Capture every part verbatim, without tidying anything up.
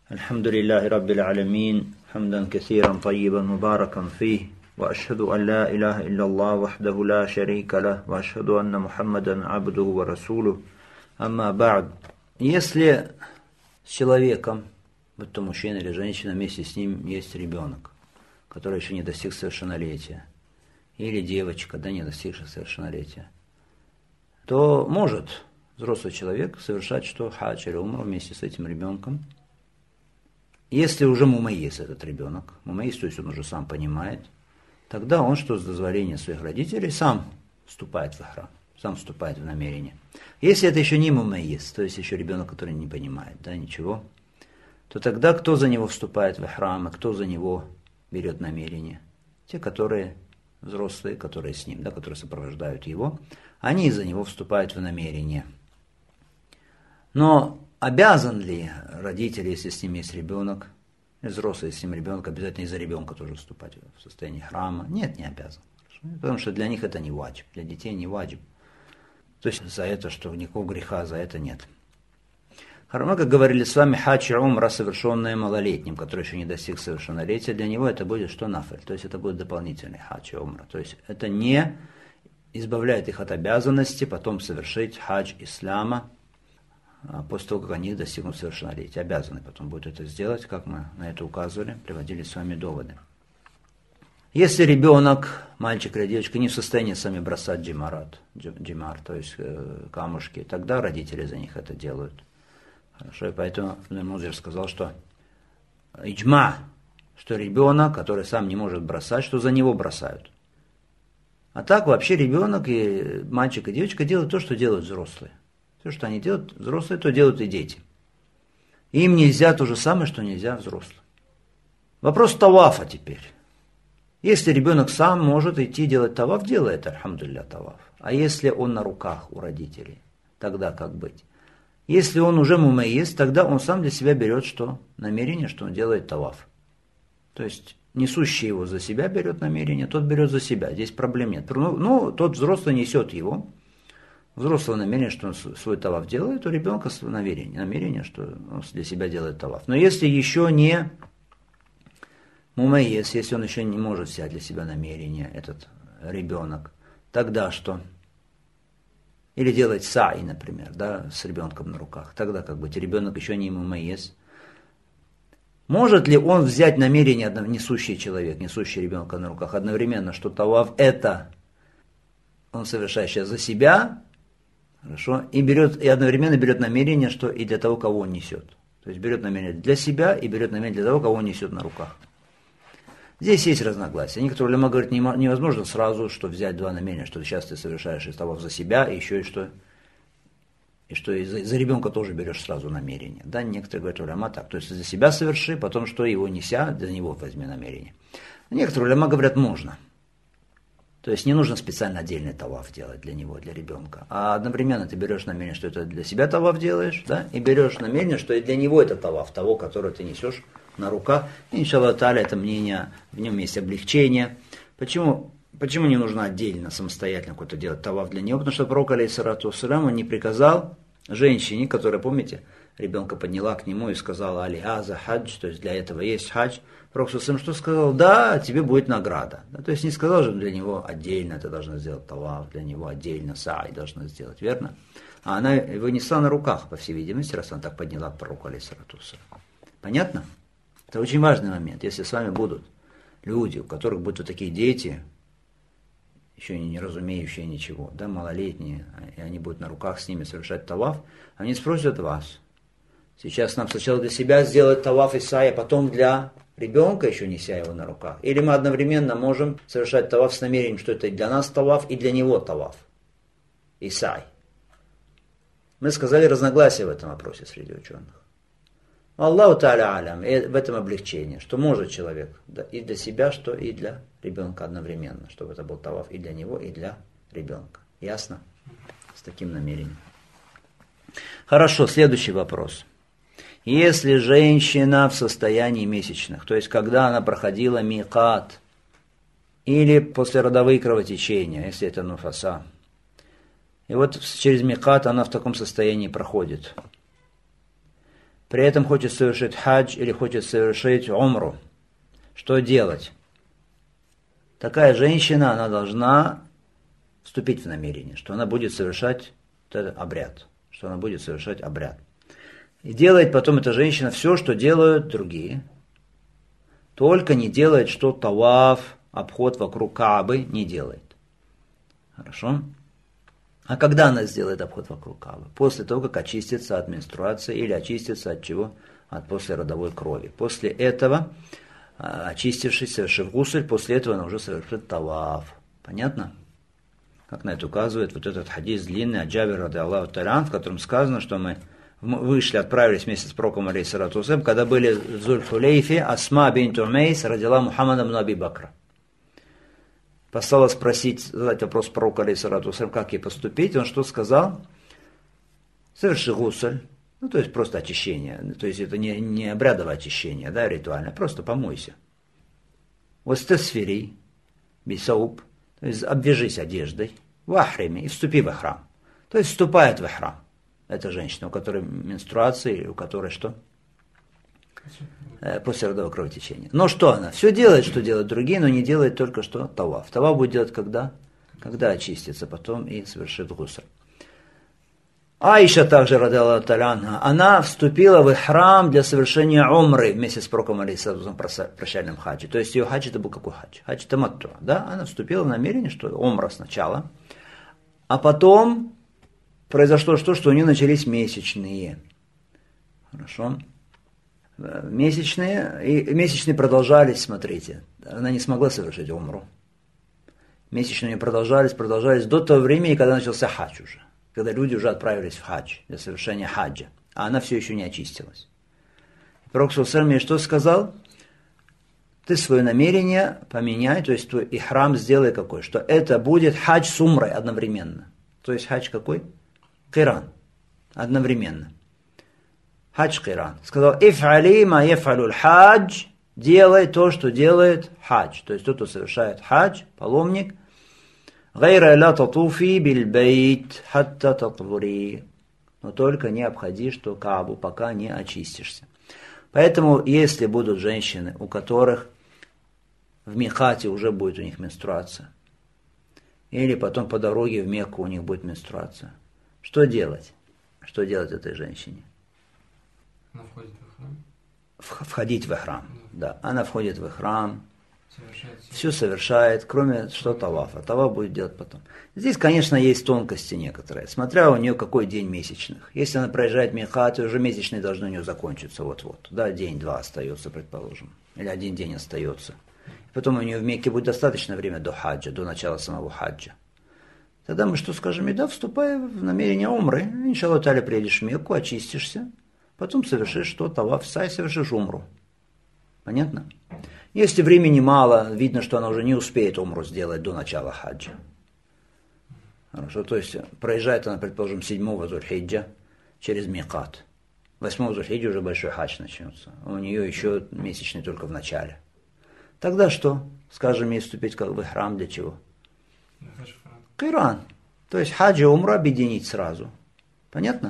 الحمد لله رب العالمين حمدا كثيرا طيبا مباركا فيه وأشهد أن لا إله إلا الله وحده لا شريك له وأشهد أن محمدا عبده ورسوله أما بعد. Если с человеком, будь то мужчина или женщина, вместе с ним есть ребенок, который еще не достиг совершеннолетия, или девочка, да, не достигшая совершеннолетия, то может взрослый человек совершать что? Хадж или умру вместе с этим ребенком. Если уже мумайис этот ребенок, мумайис, то есть он уже сам понимает, тогда он, что с дозволения своих родителей, сам вступает в храм, сам вступает в намерение. Если это еще не мумайис, то есть еще ребенок, который не понимает, да, ничего, то тогда кто за него вступает в храм, и кто за него берет намерение? Те, которые взрослые, которые с ним, да, которые сопровождают его, они за него вступают в намерение. Но обязан ли родитель, если с ним есть ребенок, и взрослый, если с ним ребенок, обязательно из-за ребенка тоже вступать в состояние храма? Нет, не обязан. Потому что для них это не ваджиб, для детей не ваджиб. То есть за это, что никакого греха за это нет. Мы, как говорили с вами, хадж и умра, совершенные малолетним, который еще не достиг совершеннолетия, для него это будет что? Нафиль. То есть это будет дополнительный хадж и умра. То есть это не избавляет их от обязанности потом совершить хадж ислама, после того, как они достигнут совершеннолетия. Обязаны потом будут это сделать, как мы на это указывали, приводили с вами доводы. Если ребенок, мальчик или девочка, не в состоянии сами бросать джимарат, джимар, то есть э, камушки, тогда родители за них это делают. Хорошо, и поэтому Музир сказал, что иджма, что ребенок, который сам не может бросать, что за него бросают. А так вообще ребенок, и мальчик и девочка делают то, что делают взрослые. Все, что они делают, взрослые, то делают и дети. Им нельзя то же самое, что нельзя взрослым. Вопрос тавафа теперь. Если ребенок сам может идти делать таваф, делает, альхамдулилля, таваф. А если он на руках у родителей, тогда как быть? Если он уже мумайис, тогда он сам для себя берет что? Намерение, что он делает таваф. То есть несущий его за себя берет намерение, тот берет за себя. Здесь проблем нет. Ну, ну тот взрослый несет его. Взрослое намерение, что он свой таваф делает, у ребенка намерение, намерение, что он для себя делает таваф. Но если еще не мумайис, если он еще не может взять для себя намерение, этот ребенок, тогда что? Или делать саи, например, да, с ребенком на руках. Тогда как быть, ребенок еще не мумайис. Может ли он взять намерение, несущий человек, несущий ребенка на руках, одновременно, что таваф это он совершает сейчас за себя, хорошо, и берет, и одновременно берет намерение, что и для того, кого он несет. То есть берет намерение для себя и берет намерение для того, кого он несет на руках. Здесь есть разногласия. Некоторые улема говорят, невозможно сразу, что взять два намерения, что сейчас ты совершаешь из того за себя, и еще и что, и что и за, за ребенка тоже берешь сразу намерение. Да, некоторые говорят, улема так, то есть за себя соверши, потом что его неся, для него возьми намерение. Некоторые улема говорят, можно. То есть не нужно специально отдельный таваф делать для него, для ребенка. А одновременно ты берешь намерение, что это для себя таваф делаешь, да, и берешь намерение, что и для него это таваф, того, который ты несешь на руках. И, иншаллах та'аля, это мнение, в нем есть облегчение. Почему, почему не нужно отдельно, самостоятельно какой-то делать таваф для него? Потому что пророк, алейхиссалату вассалям, он не приказал женщине, которая, помните, ребенка подняла к нему и сказала, али аза хадж, то есть для этого есть хадж. Пророк сам что сказал? Да, тебе будет награда. Да, то есть не сказал же для него отдельно, ты должна сделать таваф, для него отдельно са'i должна сделать, верно? А она его несла на руках, по всей видимости, раз она так подняла к пророку, алейхиссалату вассалям. Понятно? Это очень важный момент. Если с вами будут люди, у которых будут вот такие дети, еще не разумеющие ничего, да, малолетние, и они будут на руках с ними совершать таваф, они спросят вас, сейчас нам сначала для себя сделать таваф и са'i, а потом для ребенка, еще неся его на руках. Или мы одновременно можем совершать таваф с намерением, что это и для нас таваф, и для него таваф. И са'i. Мы сказали разногласия в этом вопросе среди ученых. Аллаху та'аля алям, и в этом облегчение, что может человек да, и для себя, что и для ребенка одновременно, чтобы это был таваф и для него, и для ребенка. Ясно? С таким намерением. Хорошо, следующий вопрос. Если женщина в состоянии месячных, то есть когда она проходила микат, или послеродовые кровотечения, если это нуфаса, и вот через микат она в таком состоянии проходит, при этом хочет совершить хадж или хочет совершить умру. Что делать? Такая женщина, она должна вступить в намерение, что она будет совершать этот обряд, что она будет совершать обряд. И делает потом эта женщина все, что делают другие, только не делает, что таваф, обход вокруг Каабы не делает. Хорошо? А когда она сделает обход вокруг Каабы? После того, как очистится от менструации или очистится от чего? От послеродовой крови. После этого, очистившись, совершив гусль, после этого она уже совершит таваф. Понятно? Как на это указывает вот этот хадис длинный от Джабира ради Аллаху та'аля, в котором сказано, что мы вышли, отправились вместе с пророком алейхиссалату вассалям, когда были в Зуль-Хулейфе, Асма бинт Умейс родила Мухаммада ибн Аби Бакра. Послала спросить, задать вопрос пророку алейхиссалату вассалям, как ей поступить. Он что сказал? Соверши гусль, ну то есть просто очищение, то есть это не, не обрядовое очищение, да, ритуальное, просто помойся. Вастасфири, бисауп, то есть обвяжись одеждой, в ахриме, и вступи в храм. То есть вступает в храм. Это женщина, у которой менструация, или у которой что? Э, послеродовое кровотечение. Но что она? Все делает, что делают другие, но не делает только что таваф. Таваф будет делать когда? Когда очистится потом и совершит гусль. Аиша также, ради Аллаху та'аля, она вступила в храм для совершения умры вместе с пророком алейхиссалату вассалям прощальном хаджи. То есть ее хадж это был какой хадж? Хадж таматту. Да? Она вступила в намерение, что умра сначала, а потом произошло что, что у нее начались месячные. Хорошо. Месячные, и месячные продолжались, смотрите. Она не смогла совершить умру. Месячные продолжались, продолжались до того времени, когда начался хадж уже. Когда люди уже отправились в хадж, для совершения хаджа. А она все еще не очистилась. Пророк саллаллаху алейхи ва саллям что сказал? Ты свое намерение поменяй, то есть твой ихрам сделай какой, что это будет хадж с умрой одновременно. То есть хадж какой? Киран. Одновременно. Хадж киран. Сказал, иф'али ма яф'алюль хадж, делай то, что делает хадж. То есть тот, кто совершает хадж, паломник, гайра ла татуфи биль бейт хатта татвури. Но только не обходи, что Каабу, пока не очистишься. Поэтому, если будут женщины, у которых в микате уже будет у них менструация, или потом по дороге в Мекку у них будет менструация, что делать? Что делать этой женщине? Она входит в храм? Входить в храм, да. да. Она входит в храм, совершает все. все совершает, кроме что тавафа. Таваф будет делать потом. Здесь, конечно, есть тонкости некоторые, смотря у нее какой день месячных. Если она проезжает микат, уже месячные должны у нее закончиться вот-вот. Да, день-два остается, предположим. Или один день остается. Потом у нее в Мекке будет достаточно время до хаджа, до начала самого хаджа. Тогда мы что скажем? И да, вступай в намерение умры. Иншаллах та'аля приедешь в Мекку, очистишься. Потом совершишь что? Таваф, сай, совершишь умру. Понятно? Если времени мало, видно, что она уже не успеет умру сделать до начала хаджа. Хорошо, то есть проезжает она, предположим, седьмого Зуль-Хиджа через микат. восьмого Зуль-Хиджа уже большой хадж начнется. У нее еще месячный только в начале. Тогда что? Скажем, ей вступить как бы в храм для чего? Киран. То есть хадж и умру объединить сразу. Понятно?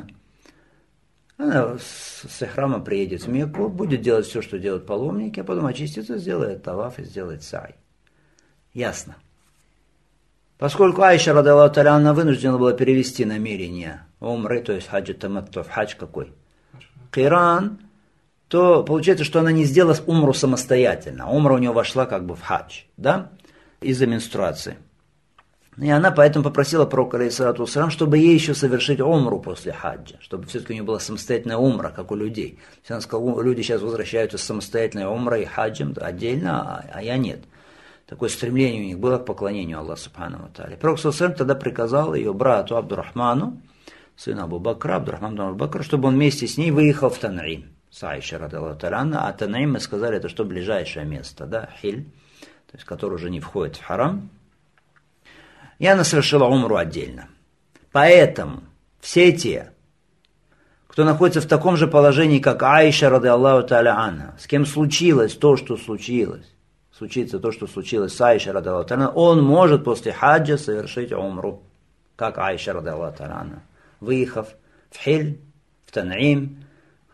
Она с, с храма приедет в Мекку, будет делать все, что делают паломники, а потом очистится, сделает таваф и сделает сай. Ясно. Поскольку Аиша, ради Аллаху та'аля, она вынуждена была перевести намерение умры, то есть хаджи таматту, хадж какой? Киран, то получается, что она не сделала умру самостоятельно. Умра у нее вошла как бы в хадж, да, из-за менструации. И она поэтому попросила пророка, алейхиссалату вассалям, чтобы ей еще совершить умру после хаджа, чтобы все-таки у нее была самостоятельная умра, как у людей. Она сказала, люди сейчас возвращаются с самостоятельной умрой и хаджем отдельно, а, а я нет. Такое стремление у них было к поклонению Аллаху субхану ва тааля. Пророк саллаллаху алейхи ва саллям тогда приказал ее брату Абдурахману, сыну Абу Бакра, Абдурахману Абу Бакра, чтобы он вместе с ней выехал в Тан'им, с Аишей, ради Аллаху та'аля. А Тан'им, мы сказали, это что ближайшее место, да, Хиль, то есть который уже не входит в харам. И она совершила умру отдельно. Поэтому все те, кто находится в таком же положении, как Аиша, ради Аллаху та'аля анха, с кем случилось то, что случилось, случится то, что случилось с Аишей, ради Аллаху та'аля, он может после хаджа совершить умру, как Аиша, ради Аллаху та'аля анха, выехав в Хиль, в Тан'им,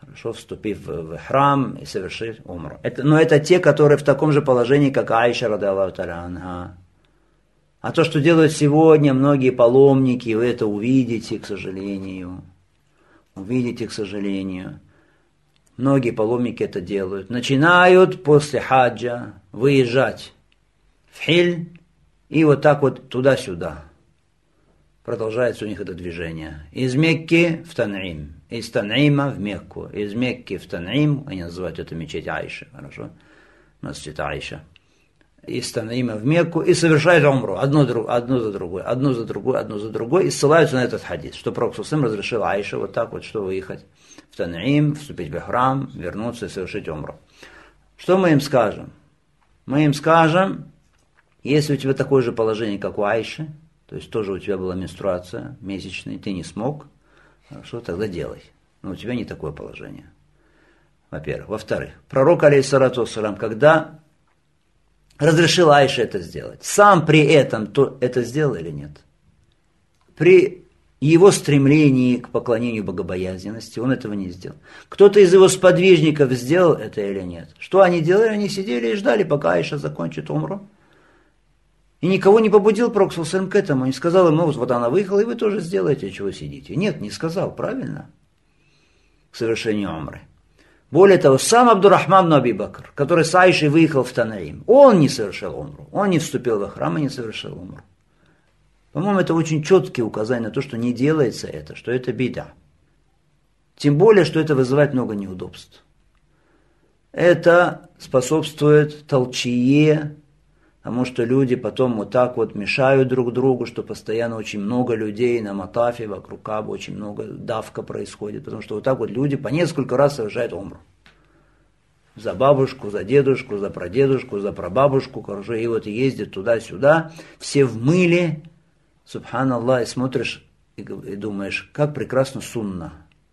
Хорошо, вступив в храм и совершив умру. Это, но это те, которые в таком же положении, как Аиша, ради Аллаху та'аля анха. А то, что делают сегодня многие паломники, вы это увидите, к сожалению. Увидите, к сожалению. Многие паломники это делают. Начинают после хаджа выезжать в Хиль и вот так вот туда-сюда. Продолжается у них это движение. Из Мекки в Тан'им, из Тан'има в Мекку, из Мекки в Тан'им, они называют это мечеть Аиши, хорошо? Масджид Аиша. Из Тан'има в Мекку и совершают умру, одно, одно за другой, одно за другой, одно за другой, и ссылаются на этот хадис, что Пророк саллаллаху алейхи ва саллям разрешил Аише вот так вот, что выехать в Тан'им, вступить в храм, вернуться и совершить умру. Что мы им скажем? Мы им скажем, если у тебя такое же положение, как у Аиши, то есть тоже у тебя была менструация месячная, ты не смог, хорошо, тогда делай. Но у тебя не такое положение. Во-первых. Во-вторых, пророк, алейхиссалату вассалям, когда разрешил Аише это сделать, сам при этом то это сделал или нет? При его стремлении к поклонению богобоязненности он этого не сделал. Кто-то из его сподвижников сделал это или нет? Что они делали? Они сидели и ждали, пока Аиша закончит умру. И никого не побудил Пророк саллаллаху алейхи ва саллям к этому. Не сказал им, ну вот, вот она выехала, и вы тоже сделаете, чего сидите. Нет, не сказал, правильно? К совершению умры. Более того, сам Абдуррахман ибн Аби Бакр, который с Аишей выехал в Тан'им, он не совершил умру. Он не вступил во храм и не совершил умру. По-моему, это очень четкие указания на то, что не делается это, что это беда. Тем более, что это вызывает много неудобств. Это способствует толчее, потому что люди потом вот так вот мешают друг другу, что постоянно очень много людей на матафе, вокруг Каабы, очень много давка происходит, потому что вот так вот люди по несколько раз совершают умру. За бабушку, за дедушку, за прадедушку, за прабабушку, короче, и вот ездят туда-сюда, все в мыле, субханаллах, и смотришь и, и думаешь, как прекрасно сунна.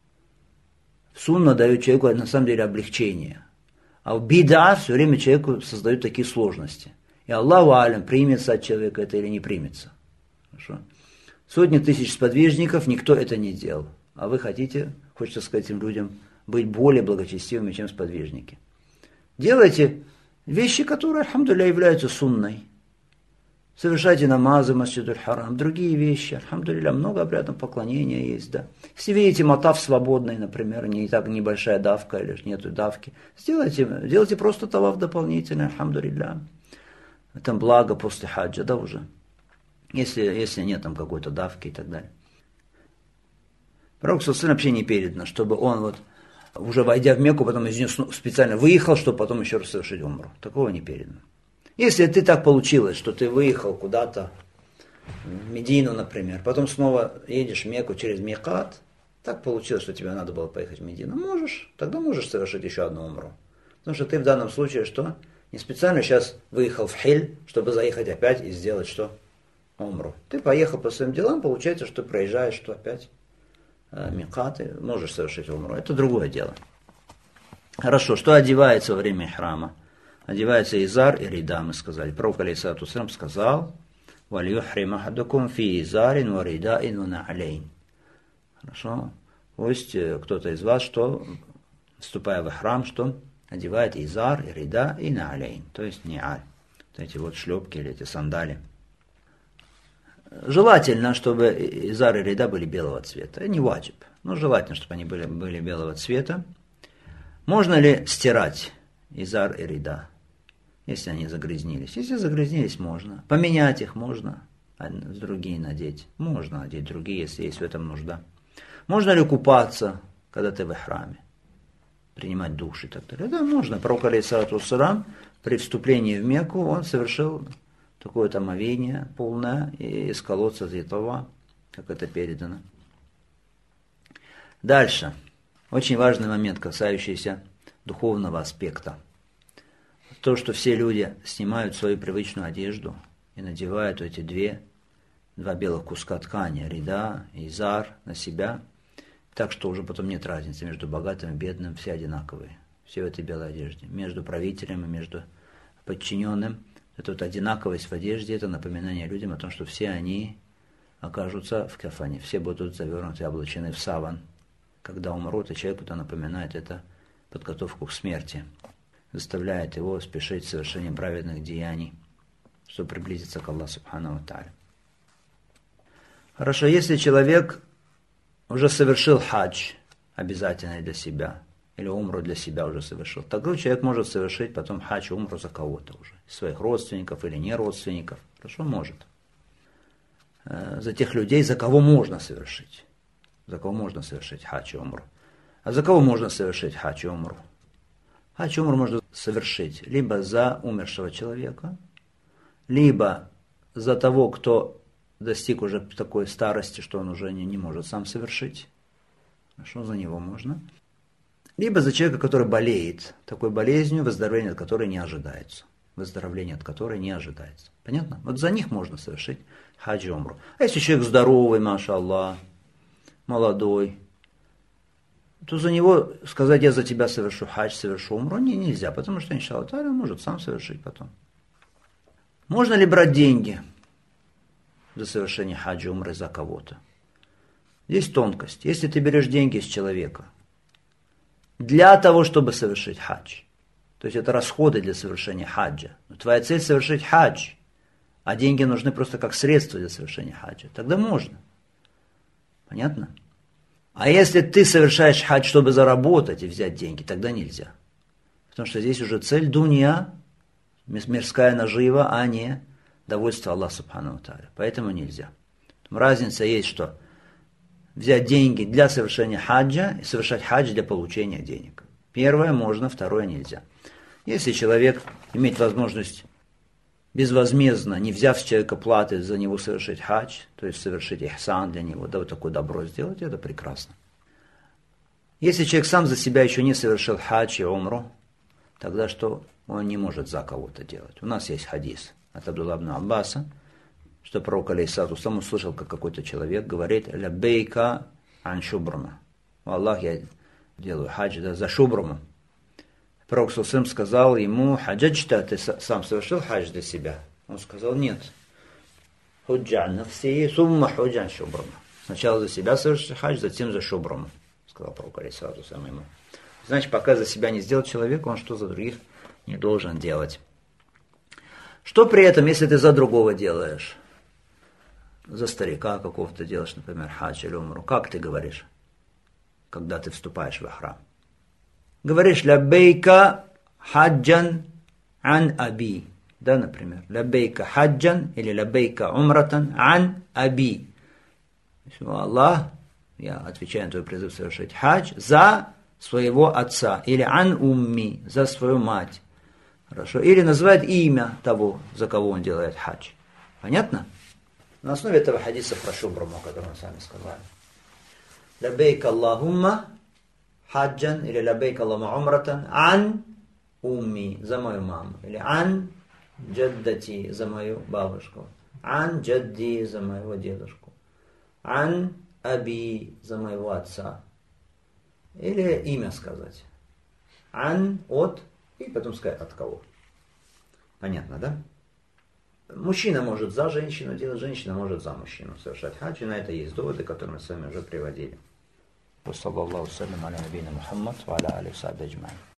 Сунна дает человеку на самом деле облегчение, а в бида все время человеку создают такие сложности. И Аллаху алям, примется от человека это или не примется. Хорошо? Сотни тысяч сподвижников, никто это не делал. А вы хотите, хочется сказать этим людям, быть более благочестивыми, чем сподвижники. Делайте вещи, которые, альхамдулилля, являются сунной. Совершайте намазы, масджидуль харам, другие вещи. Альхамдулилля, много обрядов поклонения есть, да. Если видите матаф свободный, например, не так небольшая давка или нету давки, сделайте, делайте просто таваф дополнительный, альхамдулилля. Там благо после хаджа, да, уже. Если, если нет там какой-то давки и так далее. Пророк саллаллаху алейхи ва саллям вообще не передано, чтобы он вот, уже войдя в Мекку, потом из нее специально выехал, чтобы потом еще раз совершить умру. Такого не передано. Если ты так получилось, что ты выехал куда-то, в Медину, например, потом снова едешь в Мекку через Микат, так получилось, что тебе надо было поехать в Медину, можешь, тогда можешь совершить еще одну умру. Потому что ты в данном случае что? Не специально сейчас выехал в Хиль, чтобы заехать опять и сделать что? Умру. Ты поехал по своим делам, получается, что ты проезжаешь, что опять э, микаты, можешь совершить умру. Это другое дело. Хорошо, что одевается во время храма? Одевается изар и рида, мы сказали. Пророк алейхиссалату вассалям сказал: «Вальюхрим ахадукум фи изарин ва ридаин ва на'алейн». Хорошо? Пусть кто-то из вас, что, вступая в храм, что одевает изар, и рида, и на'алейн, то есть ни'аль, вот эти вот шлепки или эти сандали. Желательно, чтобы изар и рида были белого цвета, не ваджиб, но желательно, чтобы они были, были белого цвета. Можно ли стирать изар и рида, если они загрязнились? Если загрязнились, можно. Поменять их можно, а другие надеть. Можно одеть другие, если есть в этом нужда. Можно ли купаться, когда ты в храме? Принимать душ и так далее. Да, можно. Пророк алейхиссалату вассалям при вступлении в Мекку он совершил такое-то омовение полное из колодца Зитова, как это передано. Дальше. Очень важный момент, касающийся духовного аспекта. То, что все люди снимают свою привычную одежду и надевают эти две, два белых куска ткани, рида и изар, на себя, так что уже потом нет разницы между богатым и бедным, все одинаковые, все в этой белой одежде. Между правителем и между подчиненным. Эта вот одинаковость в одежде, это напоминание людям о том, что все они окажутся в кафане, все будут завернуты, облачены в саван. когда умрут, и человеку это напоминает это подготовку к смерти, заставляет его спешить с совершением праведных деяний, чтобы приблизиться к Аллаху Субхану ва Тааля. Хорошо, если человек уже совершил хадж, обязательный для себя, или умру для себя уже совершил, тогда человек может совершить потом хадж, умру за кого-то уже, своих родственников или не родственников. Хорошо, может. За тех людей, за кого можно совершить. За кого можно совершить хадж и умру. А за кого можно совершить хадж и умру? Хадж и умру можно совершить либо за умершего человека, либо за того, кто достиг уже такой старости, что он уже не, не может сам совершить. Хорошо, за него можно. Либо за человека, который болеет такой болезнью, выздоровление от которой не ожидается. Выздоровление от которой не ожидается. Понятно? Вот за них можно совершить хадж и умру. А если человек здоровый, машаллах, молодой, то за него сказать, я за тебя совершу хадж, совершу умру, не, нельзя, потому что, иншаллах, он может сам совершить потом. Можно ли брать деньги за совершение хаджа, умры за кого-то? Здесь тонкость. Если ты берешь деньги с человека для того, чтобы совершить хадж, то есть это расходы для совершения хаджа, но твоя цель совершить хадж, а деньги нужны просто как средство для совершения хаджа, тогда можно. Понятно? А если ты совершаешь хадж, чтобы заработать и взять деньги, тогда нельзя. Потому что здесь уже цель дунья, мирская нажива, а не довольство Аллаха Субхану ва Тааля. Поэтому нельзя. Разница есть, что взять деньги для совершения хаджа и совершать хадж для получения денег. Первое можно, второе нельзя. Если человек имеет возможность безвозмездно, не взяв с человека платы, за него совершить хадж, то есть совершить ихсан для него, да, вот такое добро сделать, это прекрасно. Если человек сам за себя еще не совершил хадж и умру, тогда что? Он не может за кого-то делать. У нас есть хадис от Абдулла ибн Аббаса, что пророк алейхиссалату вассалям услышал, как какой-то человек говорит: «Ляббейка ан шубрама». Аллах, я делаю хадж, да, за шубраму. Пророк саллаллаху сказал ему: «Хаджаджта, ты сам совершил хадж для себя?» Он сказал: «Нет». «Худжан нафси, сумма худжан шубрама». Сначала за себя совершил хадж, затем за шубраму, сказал пророк алейхиссалату вассалям ему. Значит, пока за себя не сделал человек, он что за других не должен делать. Что при этом, если ты за другого делаешь? За старика какого-то делаешь, например, хадж или умру. Как ты говоришь, когда ты вступаешь в храм? Говоришь: «Ляббейка хаджан ан аби». Да, например. «Ляббейка хаджан» или «Ляббейка умратан ан аби». Аллах, я отвечаю на твой призыв совершить хадж за своего отца. Или «ан умми», за свою мать. Хорошо. Или называет имя того, за кого он делает хадж. Понятно? На основе этого хадиса про шубраму, который мы сами сказали. «Ляббейка Аллахумма хаджан» или «Ляббейка Аллахумма умратан ан умми», за мою маму. Или «ан джаддати», за мою бабушку. «Ан джадди», за моего дедушку. «Ан аби», за моего отца. Или имя сказать. «Ан» от, и потом сказать от кого. Понятно, да? Мужчина может за женщину делать, женщина может за мужчину совершать хадж. И на это есть доводы, которые мы с вами уже приводили. Саллаллаху салям аля набийна Мухаммад ва аля алихи ва сахбихи аджмаин.